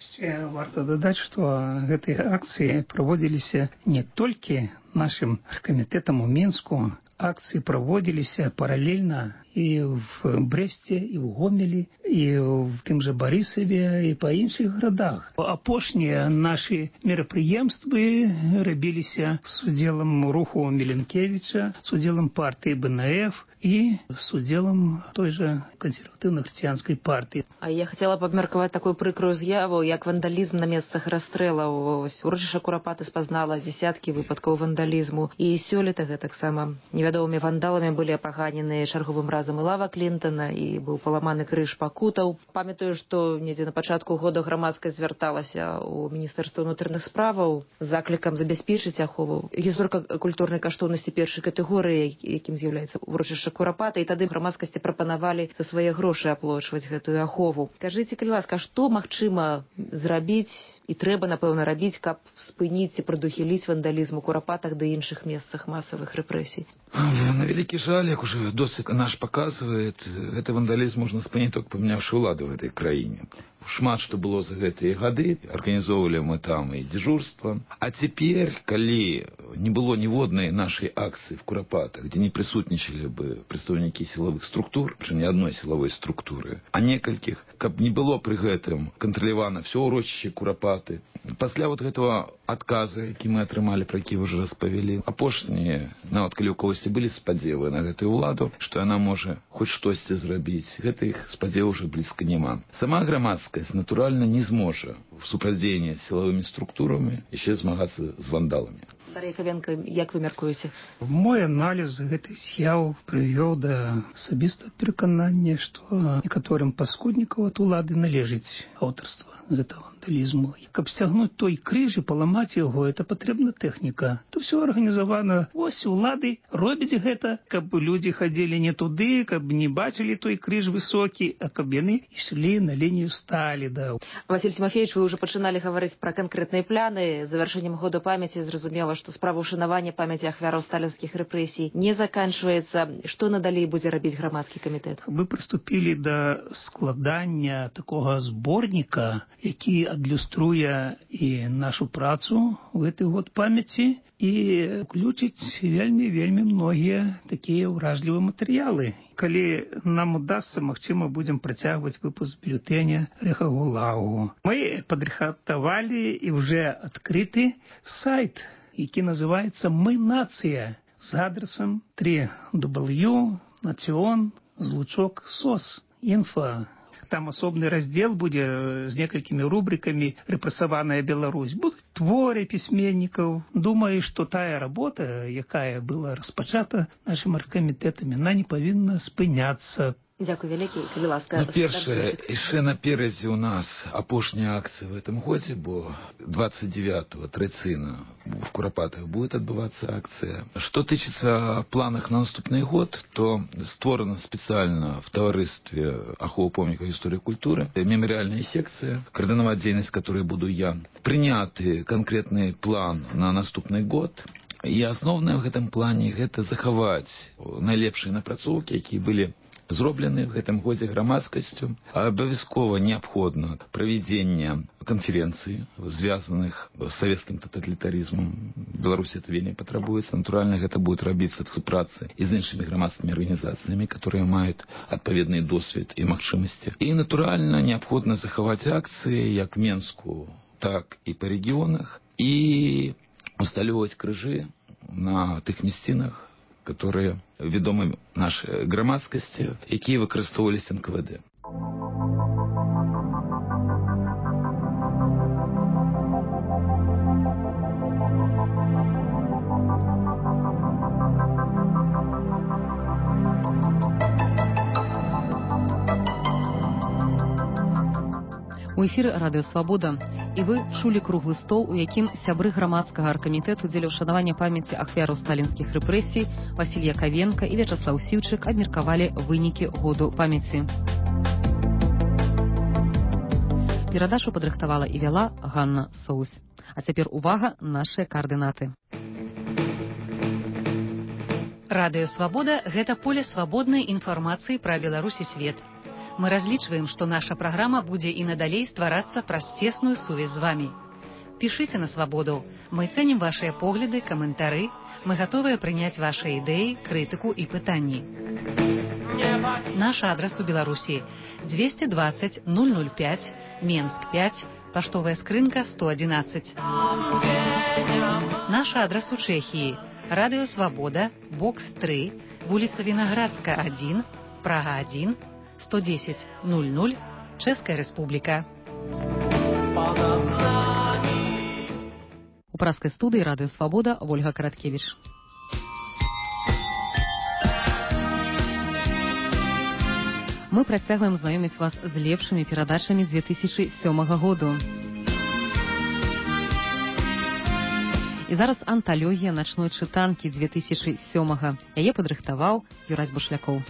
Варта дадаць, што гэтыя акцыі праводзіліся не толькі нашым аргкамітэтам у Мінску, акцыі праводзіліся паралельна і в Брэсце, і ў Гомелі, і в тым жа Барысаве, і па іншых гарадах. Апошнія нашы мерапрыемствы рабіліся з удзелам руху Міленкевіча, з удзелам партыі БНФ і з удзелам той жа кансерватыўна-хрысціянскай партыі. А я хацела б абмеркаваць такую прыкрую з'яву, як вандалізм на месцах расстрэлаў. Урачышча Курапаты спазнала дзесяткі выпадкаў вандалізму. І сёлета гэтаксама невядомымі вандаламі былі апаганены чарговым разам і лава Клінтона, і быў паламаны крыж пакутаў. Памятаю, што недзе на пачатку года грамадскасць звярталася ў Міністэрства ўнутраных справаў з заклікам забяспечыць ахову гісторыка-культурнай каштоўнасці першай катэгорыі, якім з'яўляецца урачышча Курапаты, і тады грамадскасці прапанавалі за свае грошы аплочваць гэтую ахову. Кажыце, калі ласка, што магчыма зрабіць і трэба, напэўна, рабіць, каб спыніць і прадухіліць вандалізм у Курапатах ды іншых месцах масавых рэпрэсій? На вялікі жаль, як уже досвід наш паказвае, гэты вандалізм можна спыніць толькі памяняўшы ўладу ў гэтай краіне. Шмат што было за гэтыя гады, арганізоўвалі мы там і дзяжурства. А цяпер, калі не было ніводнай нашай акцыі в Курапатах, дзе не прысутнічалі бы прадстаўнікі сілавых структур, прычым не адной сілавой структуры, а некалькіх, каб не было пры гэтым кантралявана все ўрочышча Курапаты. Пасля вот гэтага адказа, які мы атрымалі, пра які ўжо распавялі, апошнія, нават калі ў кагосьці былі спадзевы на гэтую ўладу, што яна можа хоць штосьці зрабіць, гэтых спадзеваў уже блізка няма. Сама грамадскасць, натуральна, не зможа в супрацьдзеянні з сілавымі структурамі яшчэ змагацца з вандаламі. Дар'я Якавенка, як вы мяркуеце? Мой аналіз гэтай з'яў прывёў да асабістага пераканання, што некаторым паскуднікаў ад улады належыць аўтарства гэтага вандалізму. Каб сцягнуць той крыж і паламаць яго, это патрэбна тэхніка. То ўсё арганізавана. Вось улады робяць гэта, каб людзі хадзілі не туды, каб не бачылі той крыж высокі, а каб яны ішлі на лінію Сталіна. Василь Тимофеевич, вы уже пачыналі гаварыць пра канкрэтныя пляны. Завяршэннем года памяці зразумела, што справа ўшанавання памяці ахвяраў сталінскіх рэпрэсій не заканчваецца. Што надалей будзе рабіць грамадскі камітэт? Мы прыступілі да складання такога зборніка, які адлюструе і нашу працу ў гэты год памяці і ўключыць вельмі многія такія ўражлівыя матэрыялы. Калі нам удасся, магчыма, будзем працягваць выпуск бюлетэня Рэхагулагу. Мы падрыхтавалі і ўжо адкрыты сайт, які называецца «Мы нацыя» з адресам www.nation.sos.info. Там асобны раздзел будзе з некалькімі рубрикамі «Рэпрэсаваная Беларусь». Будуць творы пісьменнікаў. Думаю, што тая работа, якая была распачата нашым аргкамітэтам, яна не павінна спыняцца. Дзякуй вялікі, калі ласка. Першае, яшчэ наперадзе ў нас апошняя акцыя в этом годзе, бо 29-го традыцыйна в Курапатах будет отбываться акция. Что тычыцца планах на наступны год, то створана спецыяльна в таварыстве аховы помнікаў гісторыі культуры мемарыяльная секцыя, каардынаваць дзейнасць которой буду я. Прыняты канкрэтны план на наступны год. І асноўнае в гэтым плане гэта захаваць найлепшыя напрацоўкі, якія былі зроблены в гэтым годзе грамадскасцю. Абавязкова неабходна правядзенне канферэнцый, звязаных з савецкім таталітарызмам. Беларусі это вельмі патрабуецца. Натуральна, гэта будет рабіцца в супрацы і з іншымі грамадскімі арганізацыямі, которые маюць адпаведны досвед і магчымасці. І, натуральна, неабходна захаваць акцыі як Менску, так і па рэгіёнах, і усталёваць крыжы на тых мясцінах, которые ведомы нашай грамадскасці, якія выкарыстоўваліся НКВД. У эфіры радыё «Свабода». І вы чулі круглы стол, у якім сябры грамадскага аргкамітэту дзеля ўшанавання памяці ахвяраў сталінскіх рэпрэсій Васіль Якавенка і Вячаслаў Сіўчык абмеркавалі вынікі году памяці. Перадачу падрыхтавала і вяла Ганна Соусь. А цяпер увага, нашыя каардынаты. Радыё «Свабода» – гэта поле свабоднай інфармацыі пра Беларусь і свет. Мы разлічваем, што наша праграма будзе і надалей стварацца праз цесную сувязь з вамі. Пішыце на «Свабоду». Мы цэнім вашыя погляды, каментары. Мы гатовыя прыняць вашыя ідэі, крытыку і пытанні. Наш адрас у Беларусі 220 005, Менск 5, паштовая скрынка 111. Наш адрас у Чэхіі радыё «Свабода», бокс 3, вуліца Вінаградска 1, Прага 1, 110 00, Чэшская Рэспубліка. У праскай студыі радыё «Свабода» Вольга Караткевіч. Мы працягваем знаёміць вас з лепшымі перадачамі 2007 году. І зараз анталогія начной чытанкі 2007-га. Яе падрыхтаваў Юрась Башлякоў.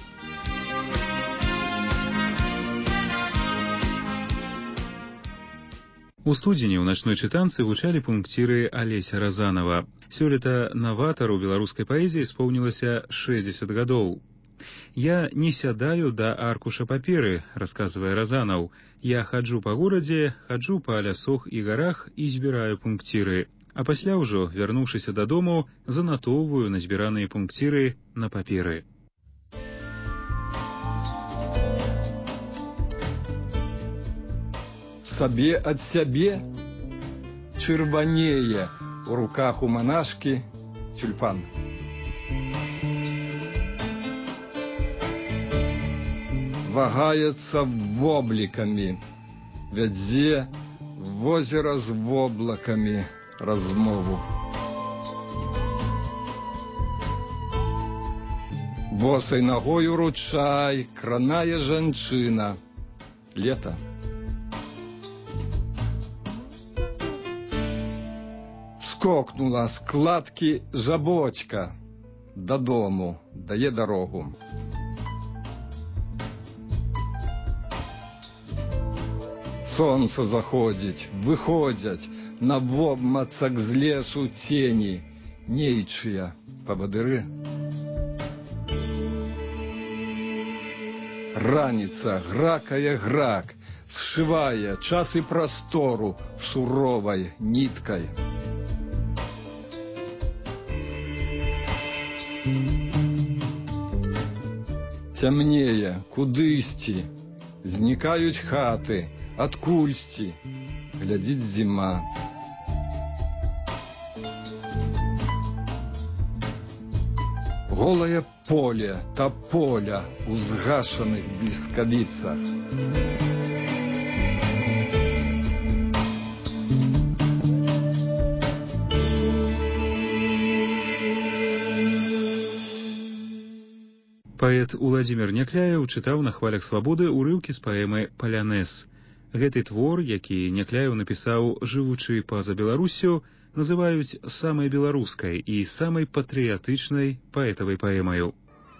У студзені ў начной чытанцы гучалі пункціры Алеся Разанова. Сёлета наватару беларускай паэзіі споўнілася 60 гадоў. «Я не сядаю да аркуша паперы», расказвае Разанаў. «Я хаджу па горадзе, хаджу па лясох і гарах і збіраю пункціры. А пасля ўжо, вярнуўшыся дадому, занатоўваю назбіраныя пункціры на паперы». Сабе ад сябе чырванее у руках у манашкі тюльпан. Вагаецца воблікамі, вядзе возера з воблакамі размову. Босай ногою ручай кранае жанчына. Лето. Скокнула з кладкі жабочка. Додому дає дорогу. Сонце заходить, выходять на вобмацак з лесу тені, нейчыя павадыры. Раніца гракае грак, сшывае час і прастору суровай ніткай. Цямнее, кудысьці, знікаюць хаты, адкульсьці, глядзіць зіма. Голае поле, тополя у згашаных бліскавіцах. Паэт Уладзімір Някляеў чытаў на хвалях свабоды ўрыўкі з паэмы «Палянез». Гэты твор, які Някляеў напісаў, жывучы па-за Беларуссю, называюць самай беларускай і самай патрыятычнай паэтавай паэмаю.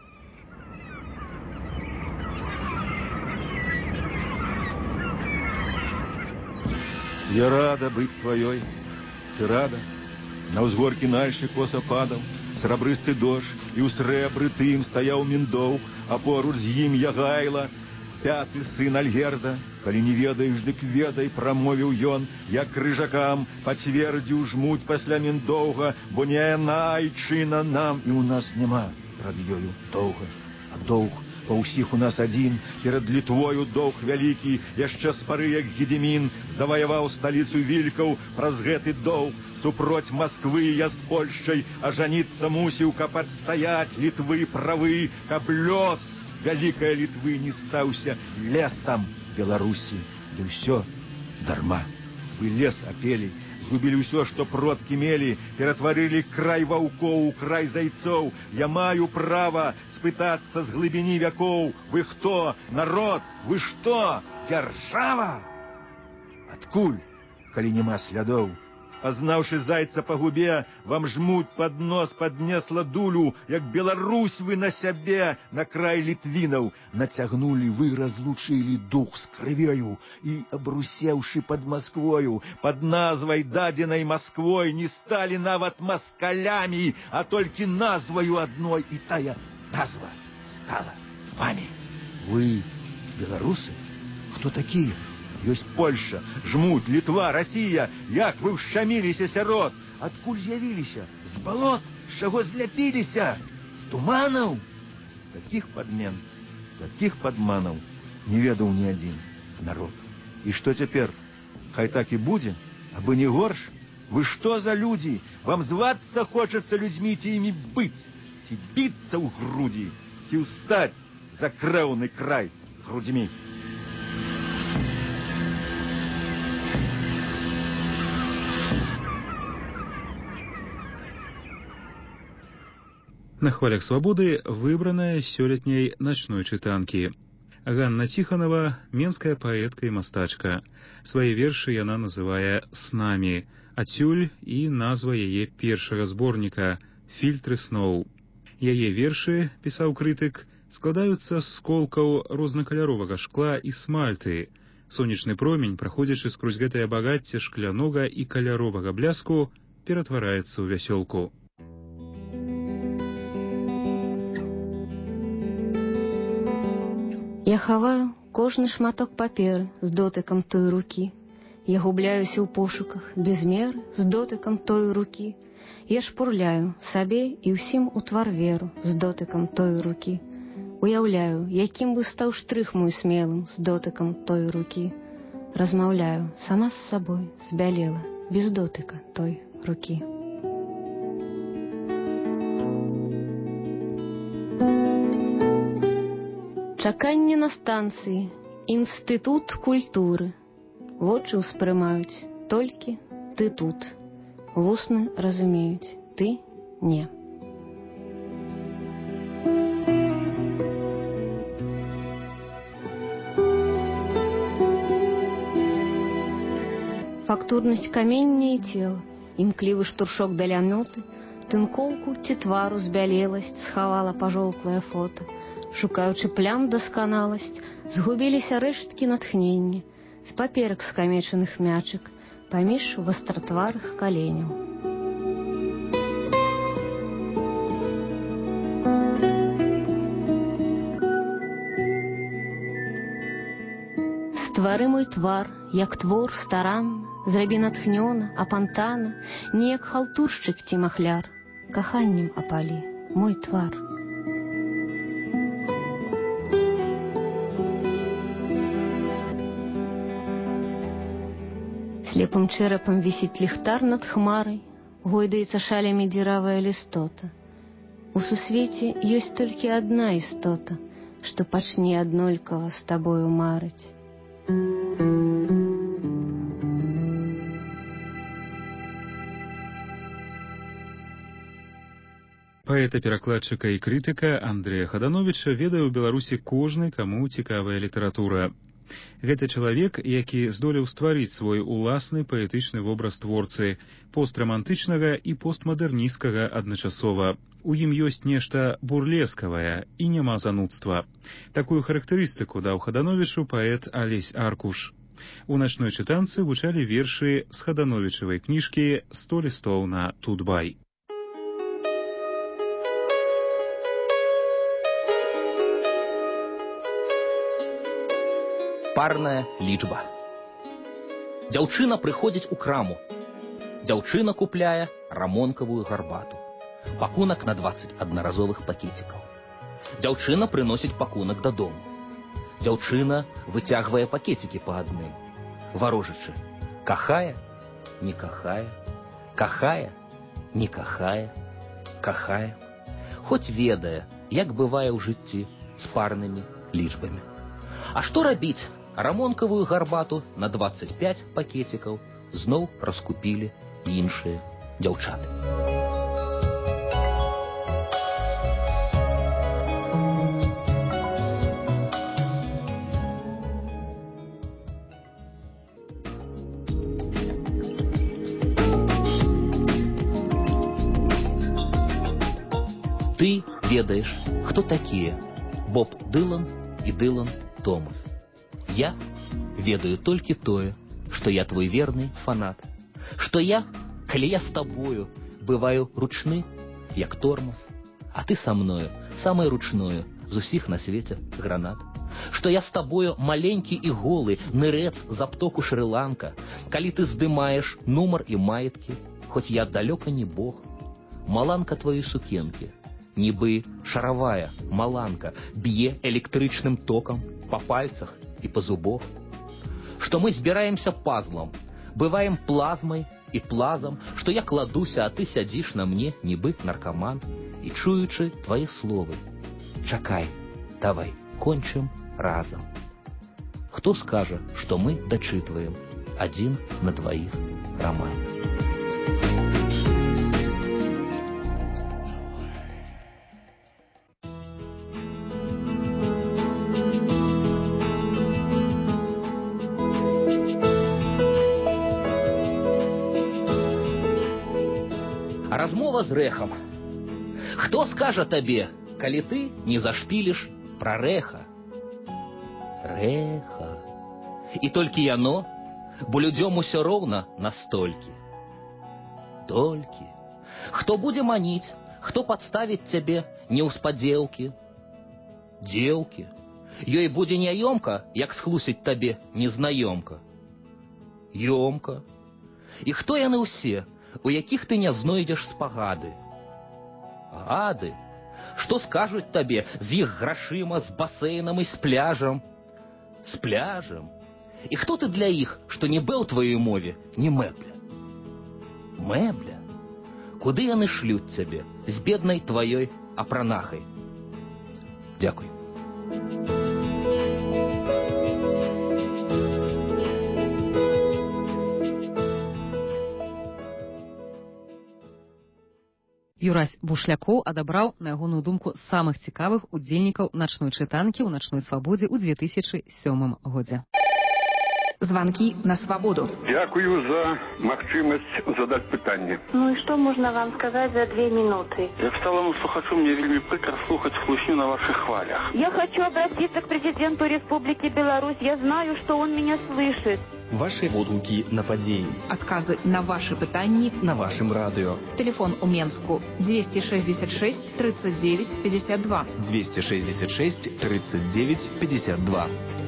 Я рада быть твоей, ты рада? На ўзгоркі нальшых коса падаў срабрысты дождж, і ў срэбры тым стаяў міндоў, а поруч з ім Ягайла, пяты сын Альгерда. Калі не ведаеш, дык ведай, прамовіў ён, як крыжакам пацвердзіў жмуть пасля міндоўга, бо не яна айчына нам, і ў нас няма прад ёю доўга. А доўг па ўсіх у нас адзін, перад Літвою доўг вялікі, яшчэ з пары, як Гедзімін заваяваў сталіцу вількаў, праз гэты доўг супроць Масквы я з Польшчай ажаніцца мусіў, каб адстаяць Літвы правы, каб лёс вялікая Літвы не стаўся лесам Беларусі. Ды ўсё дарма. Вы лес апелі, згубілі ўсё, што продкі мелі, ператварылі край ваўкоў у край зайцоў. Я маю права спытацца з глыбіні вякоў: вы хто? Народ? Вы што? Дзяржава? Адкуль, калі няма слядоў? Пазнаўшы зайца па губе, вам жмуть пад нос паднесла дулю, як Беларусь вы на сябе, на край літвінаў нацягнулі, вы разлучылі дух з крывёю і, абрусеўшы пад Масквою, пад назвай, дадзенай Масквой, не сталі нават маскалямі, а толькі назваю адной, і тая назва стала вамі. Вы беларусы? Хто такія? Ёсць Польша, жмуть, Літва, Расія. Як вы ўшчаміліся сярод? Адкуль з'явіліся? З балот? З чаго зляпіліся? З туманаў? Такіх падмен, такіх падманаў не ведаў ні адзін народ. І што цяпер? Хай так і будзе, абы не горш? Вы што за людзі? Вам звацца хочацца людзьмі, ці імі быць, ці біцца ў грудзі, ці ўстаць за крэўны край грудзьмі? На хвалях свабоды выбраная сёлетняй начной чытанкі. Ганна Ціханова – менская паэтка і мастачка. Свае вершы яна называе «Снамі», адсюль і назва яе першага зборніка «Фільтры сноў». Яе вершы, пісаў крытык, складаюцца з сколкаў рознакаляровага шкла і смальты. Сонечны промень, праходзячы скрозь гэтае багацце шклянога і каляровага бляску, ператвараецца ў вясёлку. Я хаваю кожны шматок паперы з дотыкам той рукі. Я губляюся ў пошуках без меры з дотыкам той рукі. Я шпурляю сабе і ўсім у твар веру з дотыкам той рукі. Уяўляю, якім бы стаў штрых мой смелым з дотыкам той рукі. Размаўляю сама з сабой, збялела, без дотыка той рукі. Чаканне на станцыі, інстытут культуры. Вочы ўспрымаюць толькі ты тут. Вусны разумеюць, ты не. фактурнасць камення і цела, імклівы штуршок да ляноты, тынкоўку ці твару збялеласць схавала пажоўклае фота. Шукаючы плям дасканаласць, згубіліся рэшткі натхнення з паперак скамечаных мячак паміж вастратварых каленяў. Ствары мой твар, як твор старанна, зрабі натхнёна, апантана, не як халтуршчык ці махляр, каханнем апалі мой твар. Слепым чэрапам вісіць ліхтар над хмарай, гойдаецца шалямі дзіравая лістота. У сусвеце ёсць толькі адна істота, што пачне аднолькава з табою марыць. Паэта-перакладчыка і крытыка Андрэя Хадановіча ведае ў Беларусі кожны, каму цікавая літаратура. Гэта чалавек, які здолеў стварыць свой уласны паэтычны вобраз творцы, пострамантычнага і постмадэрністкага адначасова. У ім ёсць нешта бурлескавае і няма занудства. Такую характарыстыку даў Хадановічу паэт Алесь Аркуш. У начной чытанцы гучалі вершы з Хадановічавай кніжкі «100 лістоў на Тутбай». Парная лічба. Дзяўчына прыходзіць у краму. Дзяўчына купляе рамонкавую гарбату. Пакунак на 20 аднаразовых пакетикаў. Дзяўчына прыносіць пакунак дадому. Дзяўчына выцягвае пакетики па адным. Варожачы. Кахае, не кахае. Кахае, не кахае. Кахае. Хоць ведае, як бывае ў жыцці з парнымі лічбамі. А што рабіць? Рамонкавую гарбату на 25 пакетикаў зноў раскупілі іншыя дзяўчаты. Ты ведаеш, хто такія Боб Дылан і Дылан Томас. Я ведаю толькі тое, што я твой верны фанат, што я, калі я з табою, бываю ручны, як тормоз, а ты са мною, самае ручное з усіх на свеце гранат, што я з табою маленькі і голы, нырец з аптоку Шры-Ланка, калі ты здымаеш нумар і маеткі, хоць я далёка не бог, маланка твоей сукенкі, нібы шаравая маланка, б'е электрычным токам па пальцах і па зубах, што мы збіраемся пазлам, бываем плазмай і плазам, што я кладуся, а ты сядзіш на мне, нібы наркаман, і чуючы твае словы. Чакай, давай, кончым разам. Хто скажа, што мы дачытваем адзін на дваіх раман? Размова з рэхам. Хто скажа табе, калі ты не зашпіліш пра рэха? Рэха. І толькі яно, бо людзём усё роўна настолькі. Толькі. Хто будзе маніць, хто падставіць цябе неўспадзеўкі? Дзеўкі. Ёй будзе няёмка, як схлусіць табе незнаёмка. Ёмка. І хто яны ўсе, у якіх ты не знойдзеш спагады? Гады. Што скажуць табе з іх грашыма, з басейнам і з пляжам? З пляжам. І хто ты для іх, што не быў тваёй мове, не мэбля? Мэбля? Куды яны шлюць цябе з беднай тваёй апранахай? Дзякуй. Юрась Бушлякоў адабраў, на ягоную думку, самых цікавых удзельнікаў начной чытанкі ў начной свабодзе ў 2007 годзе. Звонки на свободу. Дякую за магчимость задать питание. Ну и что можно вам сказать за 2 минуты? Як сталому слухачу, мне вельми прикро слухать слушню на ваших хвалях. Я хочу обратиться к президенту Республики Беларусь. Я знаю, что он меня слышит. Ваши водгуки на падзеі. Адказы на ваши пытанні на вашым радыё. Телефон у Менску 266 39 52. 266 39 52.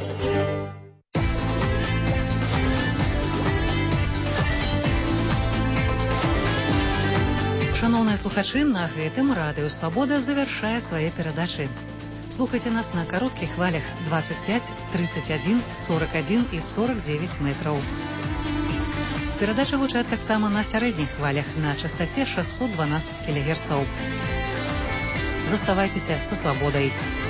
Шановныя слухачы, на гэтым радыё Свабода завяршае свае перадачы. Слухайце нас на кароткіх хвалях 25, 31, 41 і 49 метраў. Перадачы гучаць таксама на сярэдніх хвалях на частаце 612 кГц. Заставайцеся са Свабодай.